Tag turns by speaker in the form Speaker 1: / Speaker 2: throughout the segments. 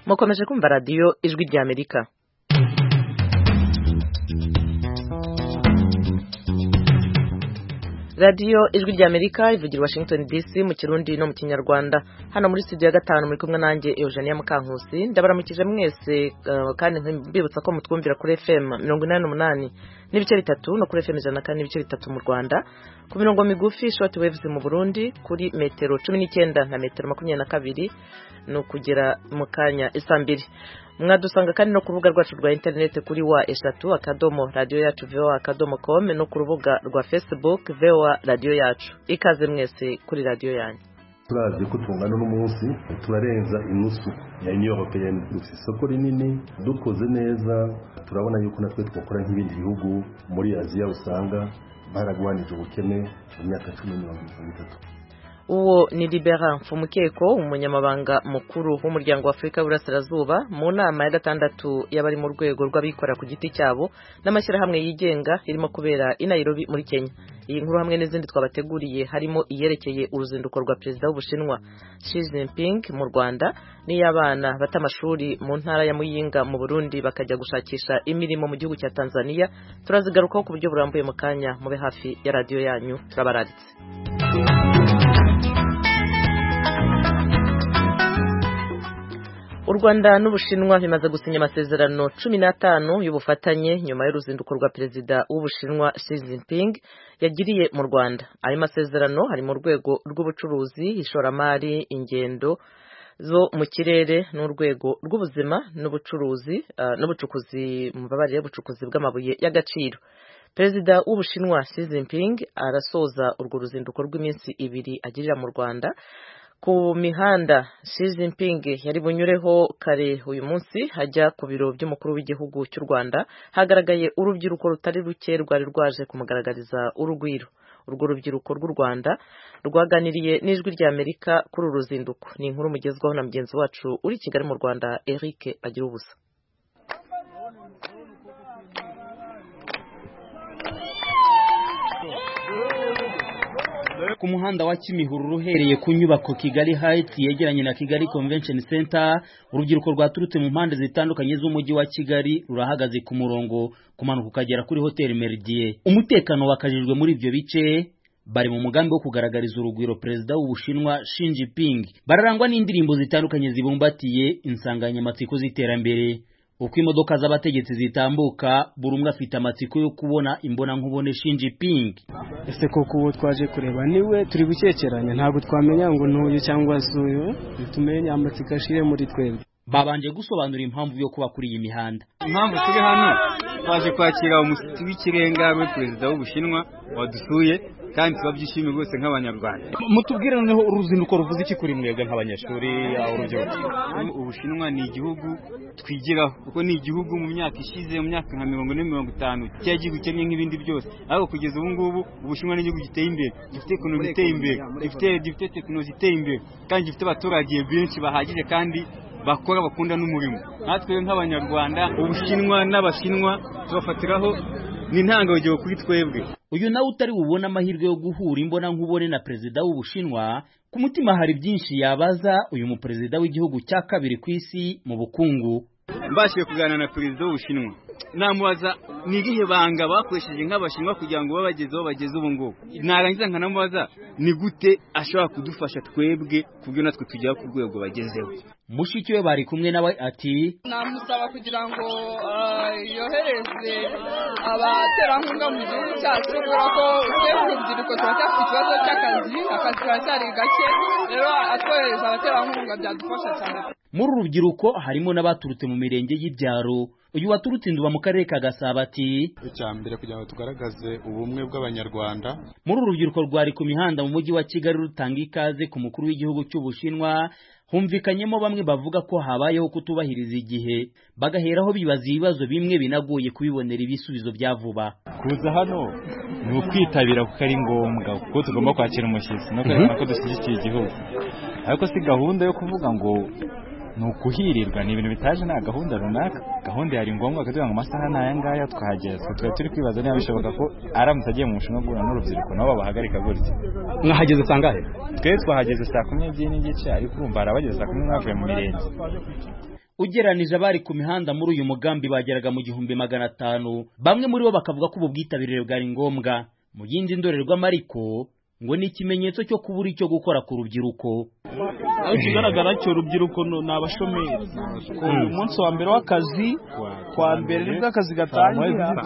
Speaker 1: mukomeje kumva radiyo ijwi ry'Amerika. radiyo ijwi ry'Amerika ivugira Washington DC mu Kirundi no mu Kinyarwanda. Hano muri studio ya 5 muri kumwe nanjye Eugenia Mukankusi. Ndabaramukije mwese kandi mbibutsa ko mutwumvira kuri FM 88 n'ibice bitatu no kuri FM 104 n'ibice bitatu mu Rwanda, ku mirongo migufi short waves mu Burundi kuri metero 19 na metero 22 no kugera mu kanya isambiri. Mwadusanga kandi no ku rubuga rwacu rwa internet kuri wa3 radio yacu voa.com no ku rubuga rwa Facebook voa radio yacu. Ikaze mwese kuri radio yanyu.
Speaker 2: Turazi ko tungana n'umunsi turarenza inusu ya Union Européenne, dufite isoko rinini, dukoze neza. Turabona yuko natwe twakora nk'ibindi bihugu muri Aziya usanga baragwanije ubukene mu myaka 10-23.
Speaker 1: Uwo ni Libera Mfumukeko, umunyamabanga mukuru w'umuryango wa Afrika y'Uburasirazuba, mu nama ya 6 y'abari mu rwego rw'abikorera ku giti cyabo n'amashyirahamwe yigenga irimo kubera i Nairobi muri Kenya. Iyi nkuru hamwe n'izindi twabateguriye harimo iyerekeye uruzinduko rwa perezida w'Ubushinwa Xi Jinping mu Rwanda, n'iy'abana bata amashuri mu ntara ya Muyinga mu Burundi bakajya gushakisha imirimo mu gihugu cya Tanzania. Turazigarukaho ku buryo burambuye mu kanya, mube hafi ya radio yanyu, turabararitse. U Rwanda n'Ubushinwa bimaze gusinya amasezerano 15 y'ubufatanye nyuma y'uruzinduko rwa perezida w'Ubushinwa Xi Jinping yagiriye mu Rwanda. Ayo masezerano hari mu rwego rw'ubucuruzi, ishoramari, ingendo zo mu kirere n'urwego rw'ubuzima n'ubucuruzi n'ubucukuzi y'ubucukuzi bw'amabuye y'agaciro. Perezida w'Ubushinwa Xi Jinping arasoza urwo ruzinduko rw'iminsi 2 agirira mu Rwanda. Ku mihanda Xi Jinping yari bunyureho kare uyu munsi hajya ku biro by'umukuru w'igihugu cy'u Rwanda, hagaragaye urubyiruko rutari ruke rwari rwaje kumugaragariza urugwiro. Urwo rubyiruko rw'u Rwanda rwaganiriye n'ijwi ry'Amerika kuri uru ruzinduko. Ni inkuru mugezwaho na mugenzi wacu uri Kigali mu Rwanda, Eric Bagirubusa.
Speaker 3: Ku muhanda wa Kimihururu uhereye ku nyubako Kigali Heights yegeranye na Kigali Convention Center, urubyiruko rwaturutse mu mpande zitandukanye z'umujyi wa Kigali rurahagaze ku murongo kumanuka ukagera kuri Hotel Meridien. Umutekano wakajijwe muri ibyo bice, bari mu mugambi wo kugaragariza urugwiro perezida w'Ubushinwa Xi Jinping. Bararangwa n'indirimbo zitandukanye zibumbatiye insanganyamatsiko z'iterambere. Uko imodoka z'abategetsi zitambuka, buri umwe afite amatsiko yo kubona imbona nkubone Xi Jinping.
Speaker 4: Ese koko uwo twaje kureba niwe turi gukekeranya, ntabwo twamenya ngo ntuye cyangwa suyo, tumenye amatsiko ashire muri twebwe.
Speaker 3: Babanje gusobanura impamvu yo kuba kuri iyi mihanda.
Speaker 5: Impamvu turi hano twaje kwakira umushyitsi w'ikirenga we perezida w'Ubushinwa wadusuye, kandi twabyishimiye rwose nk'abanyarwanda.
Speaker 3: Mutubwire noneho uruzinduko ruvuze iki kuri mwebwe nk'abanyeshuri urubyiruko?
Speaker 5: Ubushinwa ni igihugu twigiraho, kuko ni igihugu mu myaka ishize, mu myaka nka 40-50 cyagiye gukennye nk'ibindi byose, ariko kugeza ubu ngubu Ubushinwa ni igihugu giteye imbere, gifite ekonomi iteye imbere, gifite tekinoloji iteye imbere, kandi gifite abaturage benshi bahagije kandi bakora bakunda n'umurimo. Natwe nk'abanyarwanda Ubushinwa n'Abashinwa tubafatiraho ni intangarugero kuri twebwe.
Speaker 3: Uyu nawe utari bubona amahirwe yo guhura imbona nkubone na perezida w'Ubushinwa, ku mutima hari byinshi yabaza uyu mu perezida w'igihugu cya kabiri ku isi mu bukungu.
Speaker 5: Mbashiye kuganira na perezida w'Ubushinwa, namubaza ni irihe banga bakoresheje nk'Abashinwa kugira ngo babagezeho bageze ubu ngubu. Narangiza nkanamubaza ni gute ashobora kudufasha twebwe kubyo natwe tugera ku rwego bagezeho.
Speaker 3: Mushiki we bari kumwe nawe ati,
Speaker 6: namusaba kugira ngo yohereze abaterankunga mu gihugu cyacu, kubera ko urubyiruko turacyafite ikibazo cy'akazi karacyari gake, rero atwohereza abaterankunga byadufasha cyane.
Speaker 3: Muri urubyiruko harimo n'abaturutse mu mirenge y'ibyaro. Uyu waturutse Nduba mu karere ka Gasabo ati,
Speaker 7: icyambere kugira ngo tugaragaze ubumwe bw'abanyarwanda.
Speaker 3: Muri urubyiruko rwari ku mihanda mu mujyi wa Kigali rutanga ikaze ku mukuru w'igihugu cy'Ubushinwa, humvikanyemo bamwe bavuga ko habayeho kutubahiriza igihe, bagaheraho bibaza ibibazo bimwe binagoye kubibonera ibisubizo bya vuba.
Speaker 7: Kuza hano ni ukwitabira kuko ari ngombwa, kuko tugomba kwakira umushyitsi no kwerekana ko dushyigikiye igihugu, ariko si gahunda yo kuvuga ngo ni ukuhirirwa, ni ibintu bitaje nta gahunda runaka. Gahunda yari ngombwa kugira ngo amasaha n'aya ngaya twahagera. Twari turi kwibaza niba bishoboka ko aramutse agiye mu Bushinwa guhura n'urubyiruko nabo babahagarika gutya.
Speaker 3: Mwahageze sangahe?
Speaker 7: Twe twahageze saa 12 n'igice, ariko urumva arabageze saa 10 mwavuye mu mirenge.
Speaker 3: ugeranije abari ku mihanda muri uyu mugambi bageraga mu 1500. Bamwe muri bo bakavuga ko ubu bwitabirire bwari ngombwa. Mu yindi ndorerwamo ariko ngo ni ikimenyetso cyo kubura icyo gukora ku rubyiruko.
Speaker 8: Aho kigaragara cyo urubyiruko n'abashomeri. Ku munsi wa mbere w'akazi kwa mbere nibwo akazi gatangira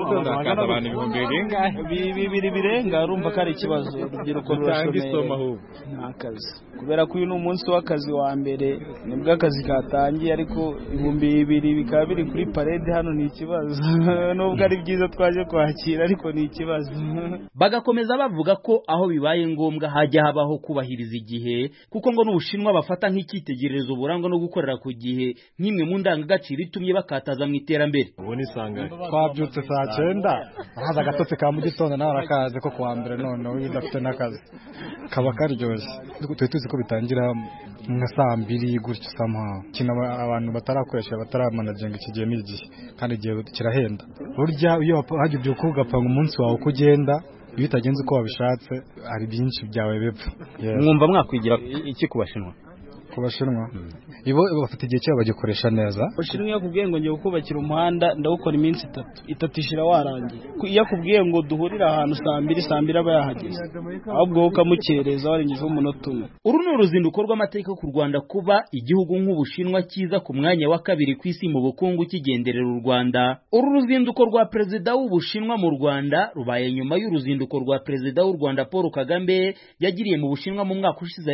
Speaker 8: bibiri birenga, urumva ko ari ikibazo urubyiruko rurashomeri n'akazi, kubera ko uyu ni umunsi w'akazi wa mbere nibwo akazi katangiye, ariko 2000 bikaba biri kuri parade hano ni ikibazo. Nubwo ari byiza twaje kwakira ariko ni ikibazo.
Speaker 3: Bagakomeza bavuga ko aho bibaye ngombwa hajya habaho kubahiriza igihe, kuko ngo n'Ubushinwa bafata nk'icyitegererezo burangwa no gukorera ku gihe nk'imwe mu ndangagaciro itumye bakataza mu iterambere.
Speaker 9: Ubu ni sanga twabyutse saa 9 haza agatotsi ka mu gitondo nawe arakaze ko kuwa mbere none udafite n'akazi kaba karyoshye. Twe tuzi ko bitangira nka saa 2 gutyo somehow, kina abantu batarakoresha bataramanaginga iki gihe n'igihe, kandi igihe kirahenda. Burya iyo hajya ubyuka ugapanga umunsi wawe uko ugenda, iyo utagenze uko wabishatse hari byinshi byawe bepfa.
Speaker 3: Mwumva mwakwigira iki ku Bashinwa?
Speaker 9: Ku Bashinwa ibo bafite igihe cyabo bagikoresha neza.
Speaker 8: Bashinwa yakubwiye ngo ngiye gukubakira umuhanda ndawukora iminsi 3 ishira warangiye. Iyo akubwiye ngo duhurira ahantu saa 2 aba yahageze, ahubwo ukamukereza warengejeho umunota umwe.
Speaker 3: Uru ni uruzinduko rw'amateka ku Rwanda, kuba igihugu nk'Ubushinwa kiza ku mwanya wa 2 ku isi mu bukungu kigenderera u Rwanda. Uru ruzinduko rwa perezida w'Ubushinwa mu Rwanda rubaye nyuma y'uruzinduko rwa perezida w'u Rwanda Paul Kagame yagiriye mu Bushinwa mu mwaka ushize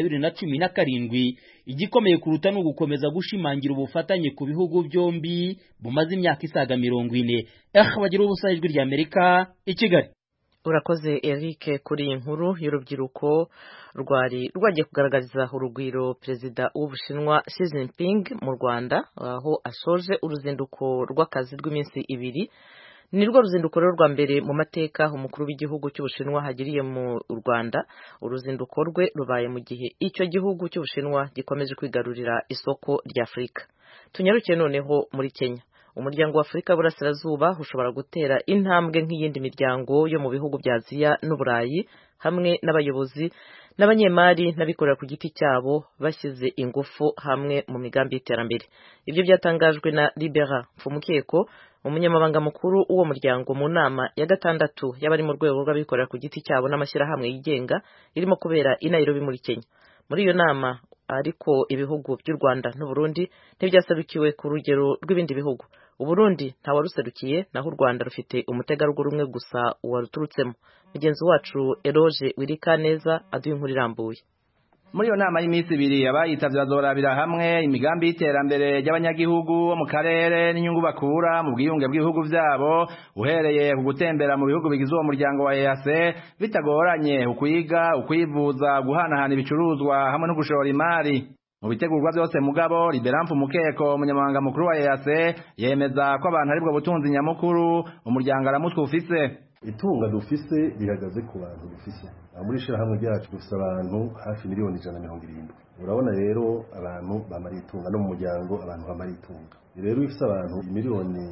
Speaker 3: 2017. Igikomeye kuruta no gukomeza gushimangira ubufatanye ku bihugu byombi bumaze imyaka isaga 40. Bagira ubusa ijwi rya Amerika i Kigali.
Speaker 1: Urakoze Eric kuri iyi nkuru y'urubyiruko rwari rwagiye kugaragariza urugwiro perezida w'Ubushinwa Xi Jinping mu Rwanda, aho ashoje uruzinduko rw'akazi rw'iminsi 2. Nirwo ruzinduko rwa mbere mu mateka umukuru w'igihugu cy'Ubushinwa hagiriye mu Rwanda. Uruzinduko rwe rubaye mu gihe icyo gihugu cy'Ubushinwa gikomeje kwigarurira isoko rya Afurika. Tunyarukiye noneho muri Kenya. Umuryango wa Afurika y'Uburasirazuba ushobora gutera intambwe nk'iyindi miryango yo mu bihugu bya Aziya n'Uburayi, hamwe n'abayobozi n'abanyemari n'abikorera ku giti cyabo bashyize ingufu hamwe mu migambi y'iterambere. Ibyo byatangajwe na Libera Mfumukeko, umunyamabanga mukuru w'uwo muryango, mu nama ya 6 y'abari mu rwego rw'abikorera ku giti cyabo n'amashyirahamwe yigenga irimo kubera i Nairobi muri Kenya. Muri iyo nama ariko ibihugu by'u Rwanda n'u Burundi ntibyaserukiwe ku rugero rw'ibindi bihugu. U Burundi nta waruserukiye, naho u Rwanda rufite umutegarugori umwe gusa waruturutsemo. Mugenzi wacu Eroge Wirikaneza aduha inkuru irambuye.
Speaker 10: Muri iyo nama y'iminsi 2 abayitavye bazorabira hamwe imigambi y'iterambere ry'abanyagihugu bo mu karere n'inyungu bakura mu bwiyunge bw'ibihugu vyabo, uhereye ku gutembera mu bihugu bigize uwo muryango wa EAC bitagoranye, ukwiga, ukwivuza, guhanahana ibicuruzwa hamwe no gushora imari. Mu bitegurwa byose mugabo Libera Mfumukeko, umunyamabanga mukuru wa EAC, yemeza ko abantu aribwo butunzi nyamukuru umuryango aramutwe ufise.
Speaker 2: Itunga dufise rihagaze ku bantu dufise. Muri shirahamwe ryacu dufise abantu hafi miliyoni 170. Urabona rero abantu bamara itunga no mu muryango abantu bamara itunga. Rero ifise abantu miliyoni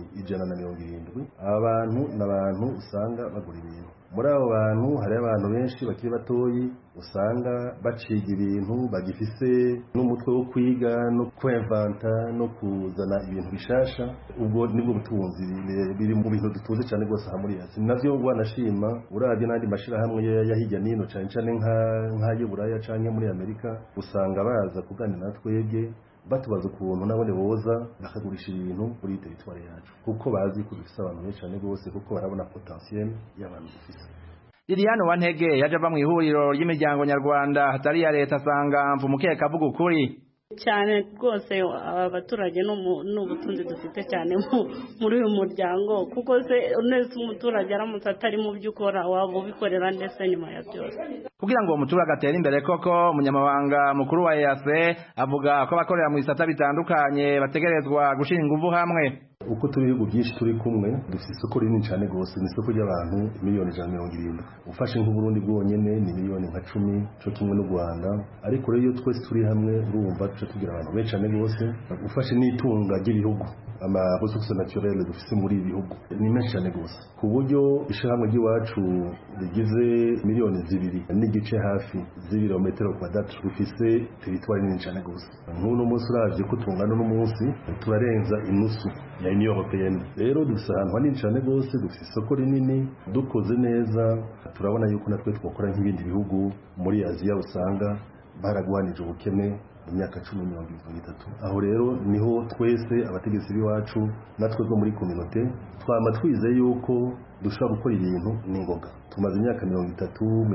Speaker 2: 170. Abantu n'abantu usanga bagura ibintu. Muri abo bantu hari abantu benshi bakiri batoyi usanga baciga ibintu, bagifise n'umutwe wo kwiga no kwevanta no kuzana ibintu bishasha. Ubwo nibwo butunzi biri mu bintu dutuze cyane rwose muri yasi. Navyo wanashima uravye n'andi mashirahamwe yahijya nino cyane nk'ay'Uburaya canke muri Amerika, usanga baza kuganira natwebwe batubaza ukuntu nabone boza bakagurisha ibintu muri territoire yacu, kuko bazi ko dufise abantu benshi cyane rwose, kuko barabona potentiel y'abantu dufise.
Speaker 10: Liliane Wantege yaje ava mu ihuriro ry'imiryango nyarwanda hatari ya leta, asanga Mfumukeko avuga ukuri
Speaker 11: cyane rwose. Abaturage n'ubutunzi dufite cyane muri uyu muryango, kuko se nese umuturage aramutse atari mu by'ukora waba ubikorera ndetse nyuma ya byose.
Speaker 10: Kugira ngo umuturage atere imbere koko, umunyamabanga mukuru wa EAC avuga ko abakorera mu bisata bitandukanye bategerezwa gushira ingufu hamwe.
Speaker 2: uko turi ibihugu byinshi turi kumwe dufite isoko rinini cyane rwose, ni isoko ry'abantu miliyoni 170. ufashe nk'uburundi bwonyene ni miliyoni nka 10 cyo kimwe n'u Rwanda, ariko rero iyo twese turi hamwe urumva tuca tugira abantu benshi cyane rwose. ufashe n'itunga ry'ibihugu ama ressources naturelles dufite muri ibi bihugu ni menshi cyane rwose, ku buryo ishyirahamwe ry'iwacu rigize miliyoni 2 n'igice hafi z'ibirometero kwadatu rufise teritwari nini cyane rwose. nk'uno munsi uravye ko tungana n'umunsi turarenza inusu ya Union Européenne, rero dufite ahantu hanini cyane rwose, dufite isoko rinini. dukoze neza turabona yuko natwe twakora nk'ibindi bihugu muri Aziya usanga baragwanije ubukene imyaka 10-30. aho rero niho twese abategetsi b'iwacu natwe bwo muri communauté twama twizeye yuko dushobora gukora ibintu n'ingoga. tumaze imyaka 30,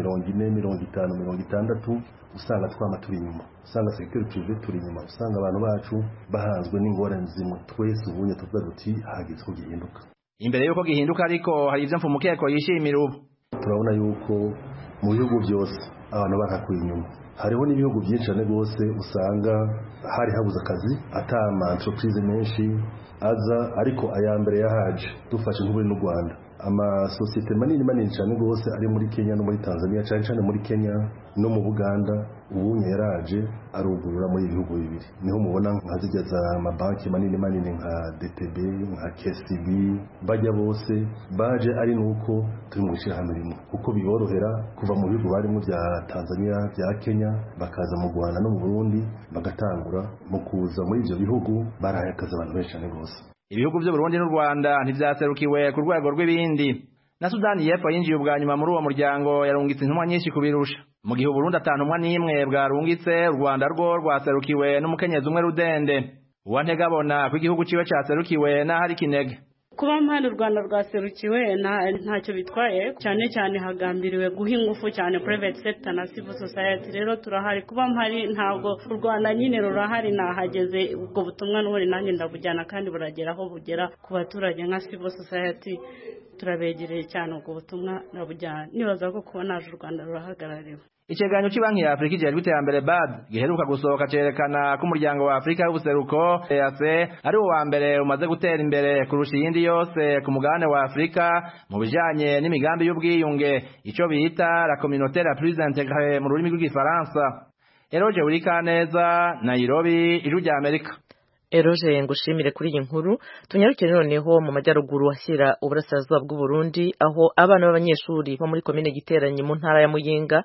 Speaker 2: 40, 50, 60 usanga twama turi inyuma, usanga secteur privé turi inyuma, usanga abantu bacu bahanzwe n'ingorane zimwe. twese ubunye tuvuga duti hageze ko gihinduka.
Speaker 10: Imbere yuko gihinduka ariko hari ivyo mfumukeko yishimira ubu.
Speaker 2: turabona yuko mu bihugu byose abantu barakuye inyuma. hariho n'ibihugu byinshi cyane rwose usanga hari habuze akazi, atama entreprise menshi aza, ariko aya mbere yahaje. dufashe nk'uburi n'u Rwanda, ama societe manini cyane rwose ari muri Kenya no muri Tanzania, cyane muri Kenya no mu Buganda, ubunye yaraje arugurura muri ibihugu bibiri. niho mubona nka zijya za amabanki manini nka DTB, nka KCB, bajya bose baje ari nuko turi mu ishyirahamwe rimwe, kuko biborohera kuva mu bihugu barimo bya Tanzania, bya Kenya, bakaza mu Rwanda no mu Burundi, bagatangura mu kuza muri ibyo bihugu barahaye akazi abantu benshi cyane rwose.
Speaker 10: Ibihugu by'u Burundi n'u Rwanda ntivyaserukiwe ku rwego rw'ibindi. Na Sudani y'Epfo yinjiye ubwa nyuma muri uwo muryango, yarungitse intumwa nyinshi kubirusha. Mu gihe Burundi atantumwa n'imwe bwarungitse, u Rwanda rwo rwaserukiwe n'umukenyezi umwe Rudende. Uwantega abona ko igihugu ciwe caserukiwe n'ahari Kinege.
Speaker 11: kuba mpande u Rwanda rwaserukiwe ntacyo bitwaye, cyane cyane hagambiriwe guha ingufu cyane private sector na civil society. rero turahari kuba mpari, ntabwo u Rwanda nyine rurahari, nahageze ubwo butumwa n'ubundi nanjye ndabujyana kandi buragera aho bugera ku baturage. nka civil society turabegereye cyane ubwo butumwa ndabujyana, nibaza ko kuba naje u Rwanda rurahagarariwe.
Speaker 10: Iceganyo cy'Ibanki ya Afrika ijejwe iterambere BAD giheruka gusohoka cerekana ko umuryango wa Afrika y'ubuseruko EAC ari uwa mbere umaze gutera imbere kurusha iyindi yose ku mugabane wa Afrika mu bijanye n'imigambi y'ubwiyunge, ico bita la communauté la plus intégrée mu rurimi rw'igifaransa. Eroje Urikaneza, Nairobi, Ijwi rya Amerika.
Speaker 1: Eroje ngushimire kuri iyi nkuru. Tunyarukire noneho mu majyaruguru washyira uburasirazuba bw'u Burundi, aho abana b'abanyeshuri bo muri komine Giteranyi mu ntara ya Muyinga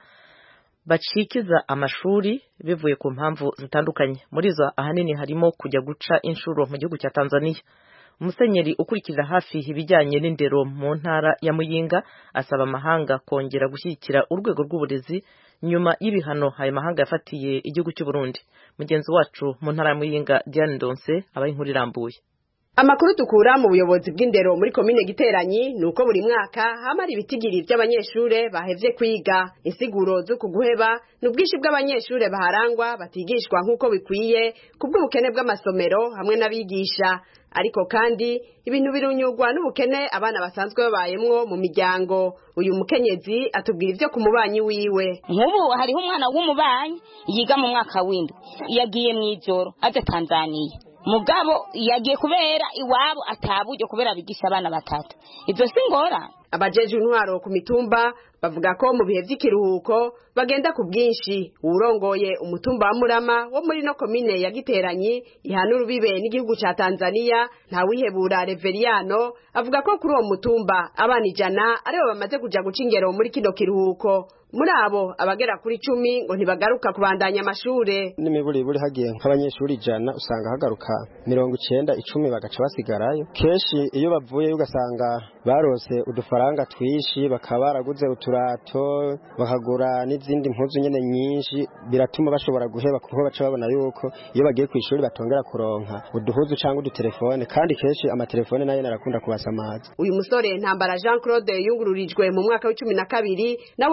Speaker 1: bacikiza amashuri bivuye ku mpamvu zitandukanye. muri zo ahanini harimo kujya guca inshuro mu gihugu cya Tanzania. Umusenyeri ukurikira hafi ibijyanye n'indero mu ntara ya Muyinga asaba amahanga kongera gushyigikira urwego rw'uburezi nyuma y'ibihano ayo mahanga yafatiye igihugu cy'u Burundi. Mugenzi wacu mu ntara ya Muyinga Diane Ndonse abaye inkuru irambuye.
Speaker 12: Amakuru tukura mu buyobozi bw'indero muri komine Giteranyi nuko buri mwaka hamara ibitigiri by'abanyeshure bahevye kwiga. Insiguro zo kuguheba n'ubwishi bw'abanyeshure baharangwa batigishwa nk'uko bikwiye kubw'ubukene bw'amasomero hamwe n'abigisha. Ariko kandi ibintu birunyurwa n'ubukene abana basanzwe babayemwo mu miryango. Uyu mukenyezi atubwira ivyo ku mubanyi wiwe.
Speaker 13: Nk'ubu hariho umwana w'umubanyi yiga mu mwaka w'indwi, yagiye mw'ijoro aje Tanzania. Mugabo yagiye kubera iwabo ataburyo kubera bigisha abana batatu. Ibyo singora.
Speaker 12: Abajeje intwaro ku mitumba bavuga ko mu bihe by'ikiruhuko bagenda ku bwinshi. Urongoye umutumba wa Murama wo muri no komine ya Giteranyi ihana urubibe n'igihugu ca Tanzania, nta wihebura Reveriano avuga ko kuri uwo mutumba abana 100 aribo bamaze kuja guca ingero muri kino kiruhuko. Muri abo abagera kuri 10 ngo ntibagaruka kubandanya amashure.
Speaker 14: N'imiburi buri hagiye nk'abanyeshuri 100 usanga hagaruka 90 10 bagaca basigarayo. Keshi iyo bavuye ugasanga barose udufaranga twishi, bakaba baraguze uturato, bakagura n'izindi mpuzu nyene nyinshi, biratuma bashobora guheba kuko baca babona yuko iyo bagiye ku ishuri batongera kuronka uduhuzu cyangwa udutelefone, kandi keshi amatelefone nayo narakunda kubasamaza.
Speaker 12: Uyu musore Ntambara Jean Claude yungururijwe mu mwaka wa 12 na wene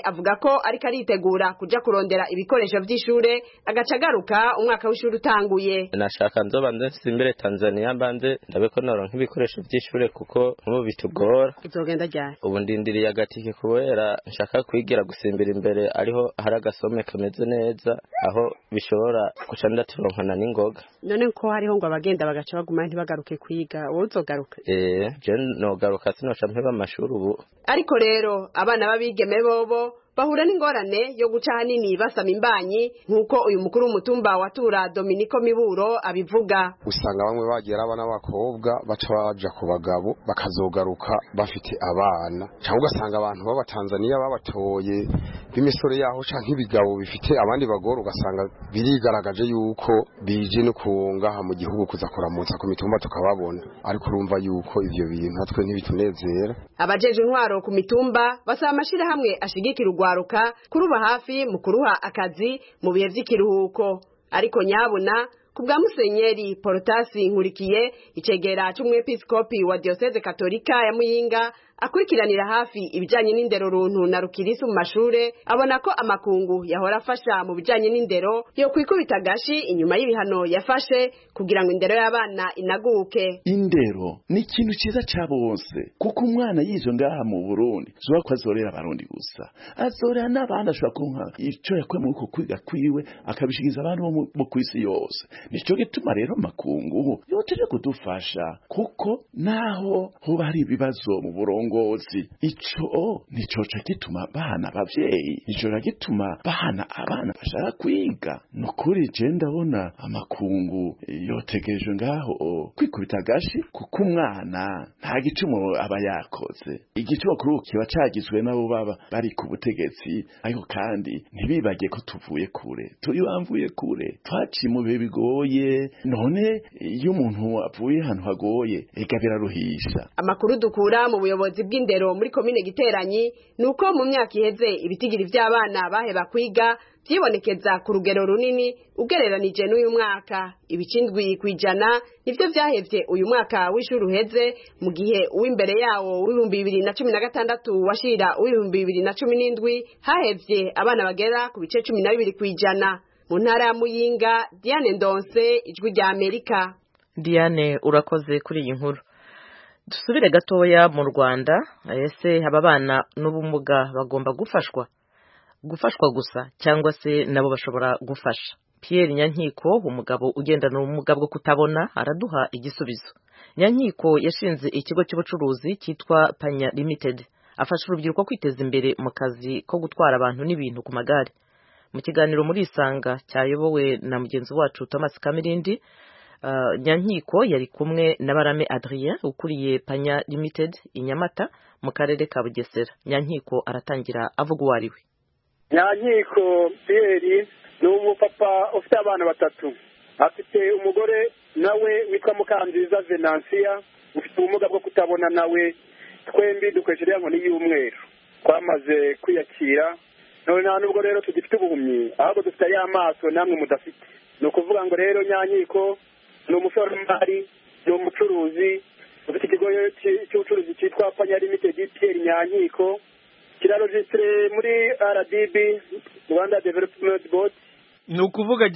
Speaker 12: avuga ko ariko aritegura kuja kurondera ibikoresho vy'ishure agaca agaruka umwaka w'ishure utanguye.
Speaker 15: Nashaka nzoba nsimbere Tanzania mbanze ndabe ko noronka ibikoresho vy'ishure kuko nk'ubu bitugora.
Speaker 12: Izogenda ryari?
Speaker 15: Ubu ndindiriye agatike kubera nshaka kwigira gusimbira imbere ariho hari agasome kameze neza aho bishobora guca ndaturonkana n'ingoga.
Speaker 12: None ko hariho ngo abagenda bagaca baguma ntibagaruke kwiga, wowe uzogaruka?
Speaker 15: Je nogaruka sinoca mpeba amashuri ubu.
Speaker 12: Ariko rero abana babigeme bobo bahura n'ingorane yo guca hanini basama imbanyi nk'uko uyu mukuru w'umutumba wa Tura Dominico Miburo abivuga.
Speaker 16: Usanga bamwe bagira abana b'abakobwa baca baja ku bagabo bakazogaruka bafite abana, cyangwa ugasanga abantu b'Abatanzania babatoye b'imisore yaho canke ibigabo bifite abandi bagore, ugasanga birigaragaje yuko bije no kungaha mu gihugu kuza kuramutsa ku mitumba tukababona, ariko urumva yuko ivyo bintu natwe ntibitunezera.
Speaker 12: Abajeje intwaro ku mitumba basaba amashira hamwe ashigikira urwaruka kuruba hafi mu kuruha akazi mu bihe vy'ikiruhuko, ariko nyabuna kubwa Musenyeri Portasi Nkurikiye icegera c'umwepiskopi wa Diocese Katolika ya Muyinga akurikiranira hafi ibijanye n'indero runtu na rukirisu mu mashure, abona ko amakungu yahora afasha mu bijanye n'indero yo kwikubita gashi inyuma y'ibihano yafashe kugira ngo indero y'abana inaguke.
Speaker 17: Indero ni ikintu ciza ca bose, kuko umwana yizo ngaha mu Burundi zuba ko azorera abarundi gusa, azorera n'abandi ashobora kuronka ico yakuye mu kwiga kwiwe akabishikiza abantu bo kw'isi yose. Nico gituma rero makungu yoteje kudufasha, kuko naho hoba hari ibibazo mu Burundi ngozi ico nicoca gituma bana abavyeyi, nico gituma bana abana bashaka kwiga. Nukuri je ndabona amakungu yotegereje ngaho kwikubita gashi, kuko umwana nta gicumu aba yakoze. Igicumu kuri kiba cagizwe nabo baba bari ku butegetsi, ariko kandi ntibibage ko tuvuye kure, tuyamvuye kure, twaciye mu bihe bigoye. None iyo umuntu avuye ahantu hagoye ega biraruhisha.
Speaker 12: Amakuru dukura mu buyobozi bw'indero muri komine Giteranyi nuko mu myaka iheze ibitigiri vy'abana baheba kwiga vyibonekeza ku rugero runini ugereranije n'uyu mwaka. Ibicindwi kwijana nivyo vyahevye uyu mwaka w'ishuri uheze, mu gihe uw'imbere yawo w'2016 washira w'2017 hahevye abana bagera ku bice 12 kwijana. Mu ntara ya Muyinga, Diane Ndonse, Ijwi rya Amerika.
Speaker 1: Diane urakoze kuri iyi nkuru. Dusubire gatoya mu Rwanda, ese aba bana n'ubumuga bagomba gufashwa gusa cyangwa se nabo bashobora gufasha? Pierre Nyankiko, umugabo ugendana ubumuga bwo kutabona, araduha igisubizo. Nyankiko yashinze ikigo cy'ubucuruzi cyitwa Panya Limited, afasha urubyiruko kwiteza imbere mu kazi ko gutwara abantu n'ibintu ku magare. Mu kiganiro muri Isanga cyayobowe na mugenzi wacu Thomas Kamirindi, Nyankiko yari kumwe na Barame Adrien ukuriye Panya Limited i Nyamata mu karere ka Bugesera. Nyankiko aratangira avuga uwo ari we.
Speaker 18: Nyankiko Pierre ni umupapa ufite abana batatu, afite umugore nawe witwa Mukanziza Venansia ufite ubumuga bwo kutabona, nawe twembi dukoresheje ngo ni y'umweru. Twamaze kwiyakira, none nta nubwo rero tugifite ubuhumyi, ahubwo dufite y'amaso namwe mudafite. Ni ukuvuga ngo rero Nyankiko ni umushoramari, ni umucuruzi, ufite ikigo cy'ubucuruzi cyitwa Panya Limited. Pierre Nyankiko kirarojistre muri RDB, Rwanda Development Board.
Speaker 19: Ni ukuvuga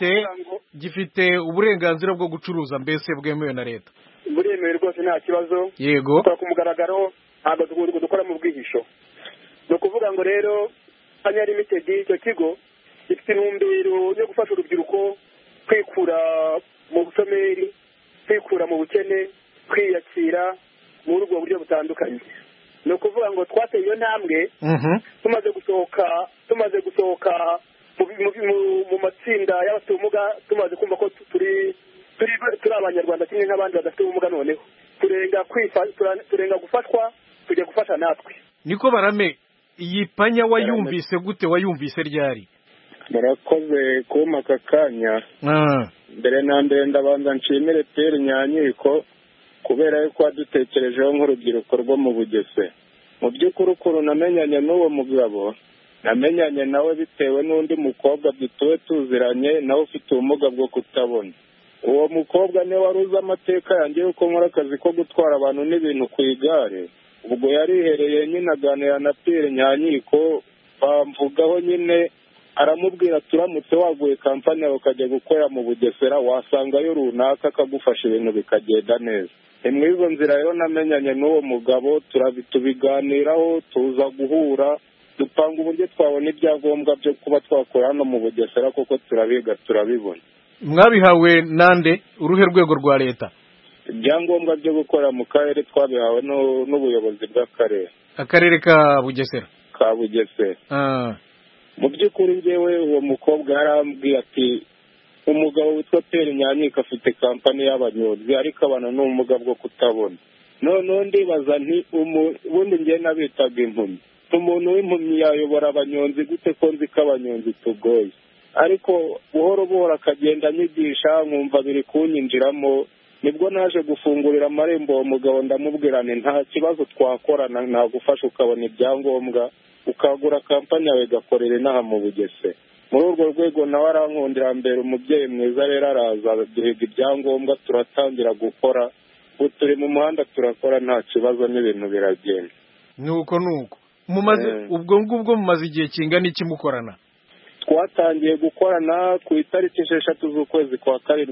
Speaker 19: gifite uburenganzira bwo gucuruza mbese bwemewe na leta?
Speaker 18: Buremewe rwose, nta kibazo.
Speaker 19: Yego,
Speaker 18: dukora ku mugaragaro, ntabwo dukora mu bwihisho. Ni ukuvuga ngo rero Panya Limited, icyo kigo gifite intumbero yo gufasha urubyiruko kwikura mu bushomeri, kwikura mu bukene, kwiyakira muri ubwo buryo butandukanye. Ni ukuvuga ngo twateye iyo ntambwe tumaze gusohoka mu matsinda y'abafite ubumuga, tumaze kumva ko turi abanyarwanda kimwe nk'abandi badafite ubumuga, noneho turenga gufatwa, tujya gufasha natwe.
Speaker 19: Niko Barame, iyi Panya wayumvise gute? Wayumvise ryari?
Speaker 20: Murakoze kumpa aka kanya. Mbere na mbere ndabanza nshimire Pierre Nyankiko kubera yuko wadutekerejeho nk'urubyiruko rwo mu Bugesera. Mu by'ukuri ukuntu namenyanye n'uwo mugabo, namenyanye nawe bitewe n'undi mukobwa dutuwe tuziranye nawe ufite ubumuga bwo kutabona. Uwo mukobwa niwe wari uzi amateka yanjye yuko nkora akazi ko gutwara abantu n'ibintu ku igare. Ubwo yarihereye nyine aganira na Pierre Nyankiko bamvugaho nyine aramubwira turamutse waguye kampani yawe ukajya gukorera mu Bugesera wasangayo runaka akagufasha ibintu bikagenda neza. Muri izo nzira rero namenyanye n'uwo mugabo tubiganiraho tuza guhura dupanga uburyo twabona ibyangombwa byo kuba twakora hano mu Bugesera kuko turabiga turabibona.
Speaker 19: Mwabihawe nande uruhe rwego rwa leta?
Speaker 20: Ibyangombwa byo gukora mu karere twabihawe n'ubuyobozi bw'akarere.
Speaker 19: Akarere ka Bugesera?
Speaker 20: Ka Bugesera. Mu by'ukuri njyewe uwo mukobwa yarambwiye ati umugabo witwa Pere Nyanyika afite kampani y'abanyonzi ariko abana n'ubumuga bwo kutabona. Noneho ndibaza nti ubundi njye nabitaga impumyi. Umuntu w'impumyi yayobora abanyonzi gute ko nzi ko abanyonzi tugoye? Ariko buhoro buhoro akagenda anyigisha nkumva biri kunyinjiramo, nibwo naje gufungurira amarembo uwo mugabo ndamubwira nti nta kibazo twakorana nagufasha ukabona ibyangombwa ukagura kampani yawe gakorera inaha mu Bugesera. Muri urwo rwego nawe arankundira mbere umubyeyi mwiza rero araza duhiga ibyangombwa turatangira gukora, ubu turi mu muhanda turakora nta kibazo n'ibintu biragenda.
Speaker 19: Nuko ubwo ngubwo mumaze igihe kingana iki mukorana?
Speaker 20: Twatangiye gukorana ku itariki 6 z'ukwezi kwa 7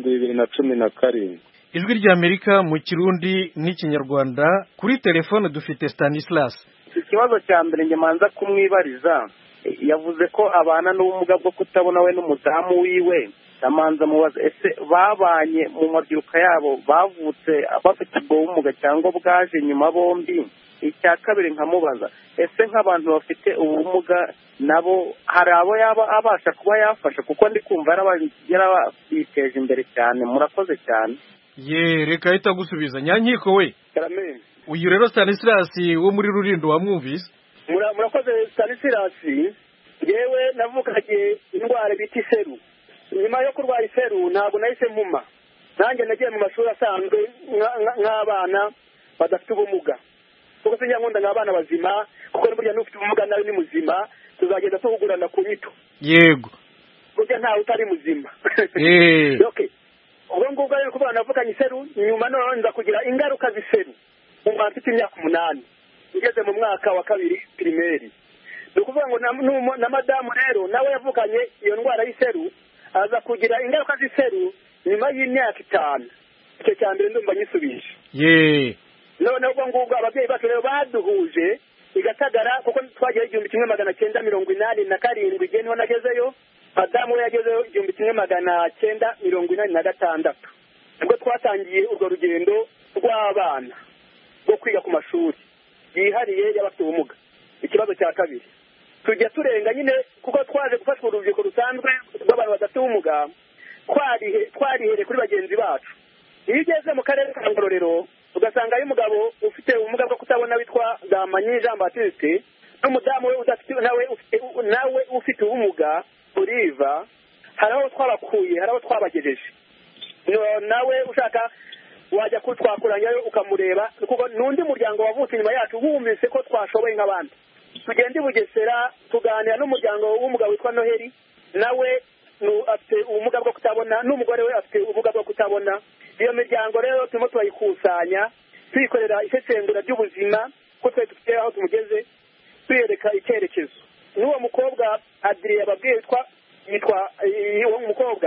Speaker 20: 2017.
Speaker 19: Ijwi ry'Amerika mu Kirundi n'Ikinyarwanda. Kuri telefone dufite Stanislas.
Speaker 21: Ikibazo cya mbere nge manza kumwibariza, yavuze ko abana n'ubumuga bwo kutabona we n'umudamu wiwe. Amanza mubaza ese babanye mu mabyiruka yabo bavutse bafite ubwo bumuga cyangwa bwaje nyuma bombi? Icya kabiri nkamubaza ese nk'abantu bafite ubumuga nabo hari abo yaba abasha kuba yafasha, kuko ndi kumva yarabiteje imbere cyane. Murakoze cyane.
Speaker 19: Reka ahita gusubiza. Nyanyiko we, uyu rero Stanislas wo muri Rulindo wamwumvise?
Speaker 18: Murakoze Stanislas. Yewe navukanye indwara bita iseru. Nyuma yo kurwara iseru ntabwo nahise mpuma, nanjye nagiye mu mashuri asanzwe nk'abana badafite ubumuga, kuko sinjya nkunda nk'abana bazima, kuko burya n'ufite ubumuga nawe ni muzima, tuzagenda tuhugurana ku nyito.
Speaker 19: Yego,
Speaker 18: burya ntawe utari muzima. Okay, ubwo ngubwo rero kuba navukanye iseru, nyuma none nza kugira ingaruka z'iseru umva mfite imyaka 8 ngeze mu mwaka wa 2 primaire. Ni ukuvuga ngo na madamu rero nawe yavukanye iyo ndwara y'iseru, aza kugira ingaruka z'iseru nyuma y'imyaka 5. Icyo cyambere ndumva nyisubije. None ubwo ngubwo ababyeyi bacu rero baduhuje igatagara, kuko twagiye 1987 igihe niho nagezeyo, madamu we yagezeyo 1986. Ubwo twatangiye urwo rugendo rw'abana rwo kwiga ku mashuri yihariye y'abafite ubumuga. Ikibazo cya kabiri, tujya turenga nyine kuko twaje gufashwa urubyiruko rusanzwe rw'abantu badafite ubumuga, twarihere kuri bagenzi bacu. Iyo ugeze mu karere ka Ngororero ugasanga ari umugabo ufite ubumuga bwo kutabona witwa Gamanyi Jean Baptiste, n'umudamu we nawe ufite ubumuga Oliva, hari aho twabakuye, hari aho twabagejeje. Nawe ushaka wajya kutwakuranyayo ukamureba, kuko n'undi muryango wavutse inyuma yacu wumvise ko twashoboye nk'abandi. Tugende Bugesera tuganira n'umuryango w'umugabo witwa Noheli, nawe afite ubumuga bwo kutabona, n'umugore we afite ubumuga bwo kutabona. Iyo miryango rero turimo turayikusanya, tuyikorera isesengura ry'ubuzima ko twe dufite aho tumugeze, tuyereka icyerekezo. N'uwo mukobwa Adrien ababwiye yitwa uwo mukobwa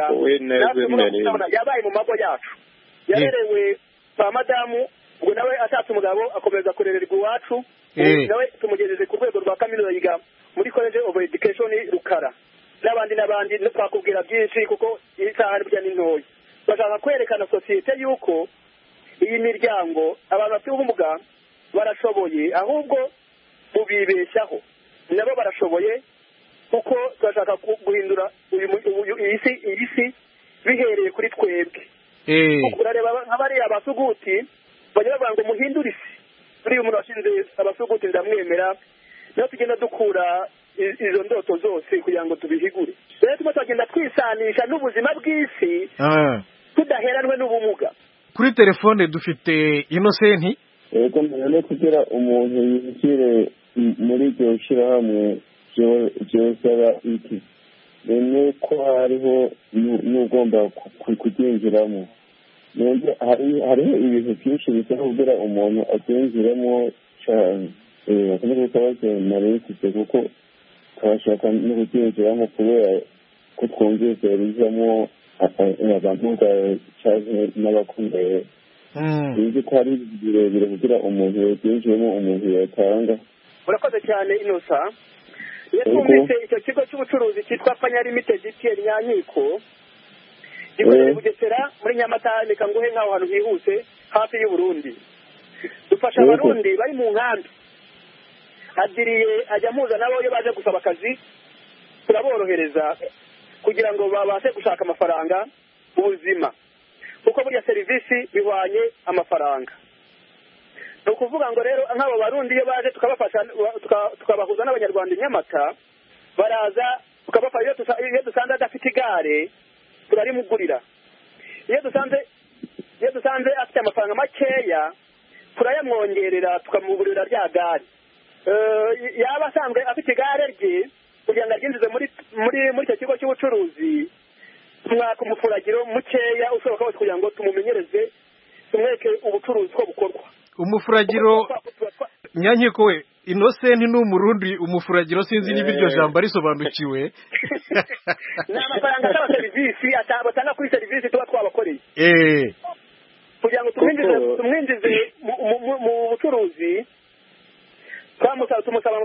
Speaker 18: yabaye mu mago yacu, yarerewe kwa madamu, ubwo nawe atatse umugabo akomeza kurererwa iwacu. Nawe tumugejeje ku rwego rwa kaminuza, yiga muri College of Education Rukara, n'abandi twakubwira byinshi kuko isaha burya ni ntoya. Bashaka kwerekana sosiyete yuko iyi miryango abantu bafite ubumuga barashoboye, ahubwo mubibeshyaho, nabo barashoboye, kuko turashaka guhindura iyi si bihereye kuri twebwe. Urareba nk'abariya abasuguti bajya bavuga ngo muhindure isi, buriya umuntu washinze abasuguti ndamwemera, niyo tugenda dukura izo ndoto zose kugira ngo tubihigure. Rero tuba tugenda twisanisha n'ubuzima bw'isi tudaheranwe n'ubumuga.
Speaker 19: Kuri telefone dufite Innocent.
Speaker 22: Yego, mbere kugira umuntu yinjire muri iryo shyirahamwe byosaba iki? Ni ko hariho n'ugomba kuryinjiramo. Hariho ibintu byinshi bisaba kugira umuntu abyinjiramo cyane. Akeneye kubaza narifite kuko turashaka no kubyinjiramo kubera ko twumvise bijamo abamugaye cyangwa n'abakomeye sinzi ko ari birebire kugira umuntu yabyinjiyemo umuntu yatanga.
Speaker 18: Murakoze cyane Inosa. Iyo twumvise icyo kigo cy'ubucuruzi cyitwa Panya Limited Pierre Nyanyiko gikorera Bugesera muri Nyamata, reka nguhe nk'aho hantu hihuse hafi y'u Burundi. Dufasha abarundi bari mu nkambi, adiriye ajya muza nabo iyo baje gusaba akazi turaborohereza kugira ngo babashe gushaka amafaranga mu buzima, kuko burya serivisi bihwanye amafaranga. Ni ukuvuga ngo rero nk'abo barundi iyo baje tukabafasha tukabahuza n'abanyarwanda i Nyamata, baraza tukabafasha. Iyo dusanze adafite igare turarimugurira, iyo dusanze afite amafaranga makeya turayamwongerera tukamugurira rya gare. Yaba asanzwe afite igare rye kugira ngo aryinjize muri icyo kigo cy'ubucuruzi, tumwaka umufuragiro mukeya ushoboka wose kugira ngo tumumenyereze, tumweke ubucuruzi ko bukorwa.
Speaker 19: Umufuragiro Nyanyiko we, Innocent ni umurundi, umufuragiro sinzi niba iryo jambo risobanukiwe.
Speaker 18: Ni amafaranga asaba serivisi batanga kuri serivisi tuba twabakoreye kugira ngo tumwinjize mu bucuruzi. Tumusaba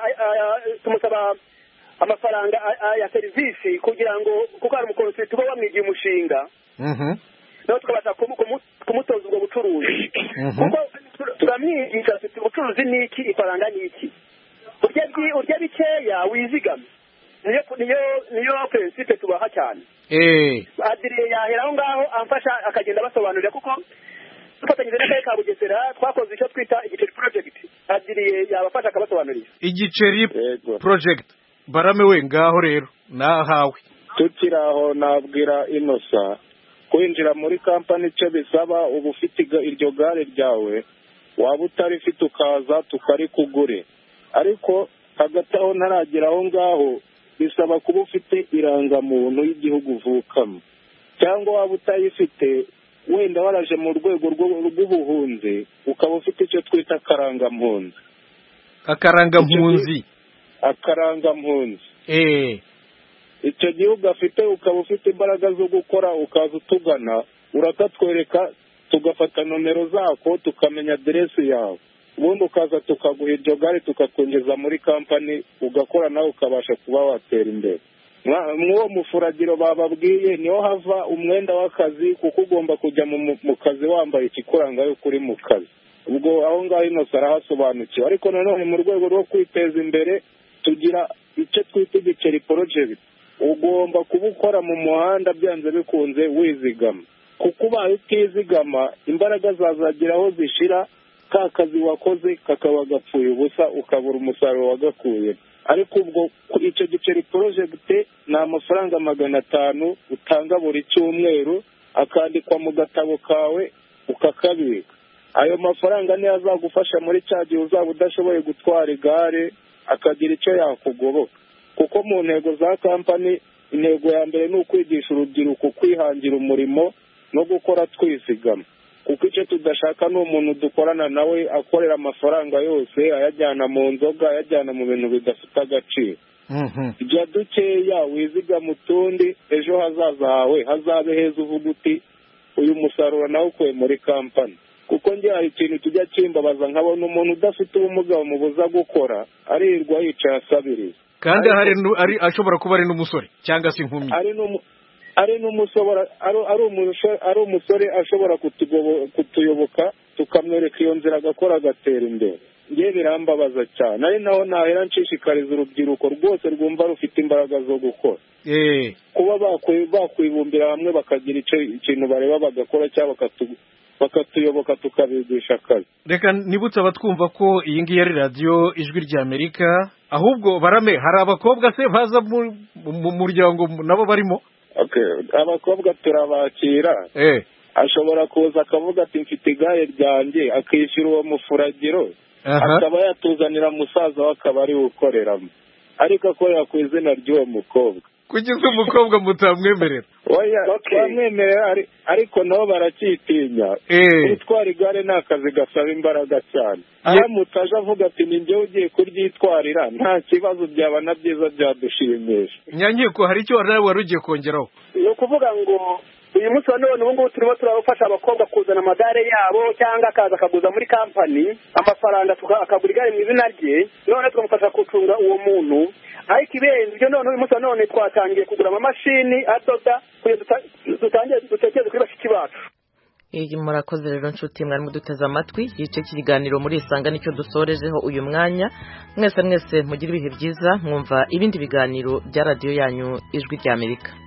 Speaker 18: amafaranga ya serivisi kugira ngo, kuko hari umukonsi tuba wamwigiye umushinga, nawe tukabasha kumutoza ubwo bucuruzi, kuko turamwigisha tuti ubucuruzi ni iki, ifaranga ni iki, urya bikeya wizigame, niyo prinsipe tubaha cyane. Adiriye yahera aho ngaho amfasha akagenda basobanurira, kuko dufatanyije n'akarere ka Bugesera twakoze icyo twita igiceri project. Adiriye yabafasha akabasobanurira igiceri
Speaker 19: project. Barame we ngaho rero nahawe.
Speaker 20: Tukiri aho nabwira Inosa kwinjira muri kampani icyo bisaba, uba ufite iryo gare ryawe, waba utarifite ukaza tukarikugure, ariko hagati aho ntaragera aho ngaho bisaba kuba ufite irangamuntu y'igihugu uvukamo, cyangwa waba utayifite wenda waraje mu rwego rw'ubuhunzi ukaba ufite icyo twita akarangampunzi. Akarangampunzi icyo gihugu afite, ukaba ufite imbaraga zo gukora, ukaza utugana urakatwereka, tugafata nomero zako tukamenya aderesi yawe, ubundi ukaza tukaguha iryo gare tukakwinjiza muri kampani ugakora, nawe ukabasha kuba watera imbere. Mw'uwo mufuragiro bababwiye niho hava umwenda w'akazi, kuko ugomba kujya mu kazi wambaye ikikuranga yuko uri mu kazi. Ubwo aho ngaho Inosa arahasobanukiwe. Ariko nanone mu rwego rwo kwiteza imbere tugira icyo twita igiceri project. Ugomba kuba ukora mu muhanda byanze bikunze wizigama, kuko ubaye utizigama imbaraga zazagira aho zishira, ka kazi wakoze kakaba gapfuye ubusa, ukabura umusaruro wagakuye. Ariko ubwo icyo giceri project ni amafaranga 500 utanga buri cyumweru, akandikwa mu gatabo kawe ukakabika. Ayo mafaranga niyo azagufasha muri cya gihe uzaba udashoboye gutwara igare, akagira icyo yakugoboka. Kuko mu ntego za kampani, intego ya mbere ni ukwigisha urubyiruko kwihangira umurimo no gukora twizigama, kuko icyo tudashaka ni umuntu dukorana nawe akorera amafaranga yose ayajyana mu nzoga, ayajyana mu bintu bidafite agaciro. Jya dukeya wizigama utundi, ejo hazaza hawe hazabe heza, uvuga uti uyu musaruro nawe ukuye muri kampani. Kuko njye hari ikintu tujya kimbabaza, nkabona umuntu udafite ubumuga bamubuza gukora, arirwa yicaye asabiriza, kandi
Speaker 19: ashobora kuba ari n'umusore cyangwa se inkumi,
Speaker 20: ari umusore ashobora kutuyoboka tukamwereka iyo nzira agakora agatera imbere. Njye birambabaza cyane, ari naho nahera nshishikariza urubyiruko rwose rwumva rufite imbaraga zo gukora, kuba bakwibumbira hamwe bakagira ikintu bareba bagakora, cyangwa bakatuyoboka tukabigisha akazi.
Speaker 19: Reka nibutse abatwumva ko iyi ngiyi ari radiyo Ijwi ry'Amerika. Ahubwo Barame, hari abakobwa se baza mu muryango nabo barimo?
Speaker 20: Abakobwa turabakira. Ashobora kuza akavuga ati mfite igare ryanjye, akishyura uwo mufuragiro, akaba yatuzanira musaza we akaba ari ukoreramo, ariko akorera ku izina ry'uwo mukobwa.
Speaker 19: kugize umukobwa mutamwemerera
Speaker 20: oya twamwemerera ariko nabo baracyitinya gutwara igare ni akazi gasaba imbaraga cyane aramutse aje avuga ati ni njyewe ugiye kuryitwarira nta kibazo byaba na byiza byadushimisha.
Speaker 19: Nyankiko hari icyo wari ugiye kongeraho?
Speaker 18: Ni ukuvuga ngo uyu munsi wa none ubu ngubu turimo turabafasha abakobwa kuzana amagare yabo cyangwa akaza akaguza muri kampani amafaranga akagura igare mu izina rye, none tukamufasha gucunga uwo muntu. Ariko ibenze ibyo none uyu munsi wa none twatangiye kugura amamashini adoda kugira dutangire dutekereze kuri bashiki bacu.
Speaker 1: Murakoze rero nshuti mwari muduteze amatwi, igice cy'ikiganiro muri Isanga nicyo dusorejeho uyu mwanya. Mwese mugire ibihe byiza, mwumva ibindi biganiro bya radiyo yanyu Ijwi ry'Amerika.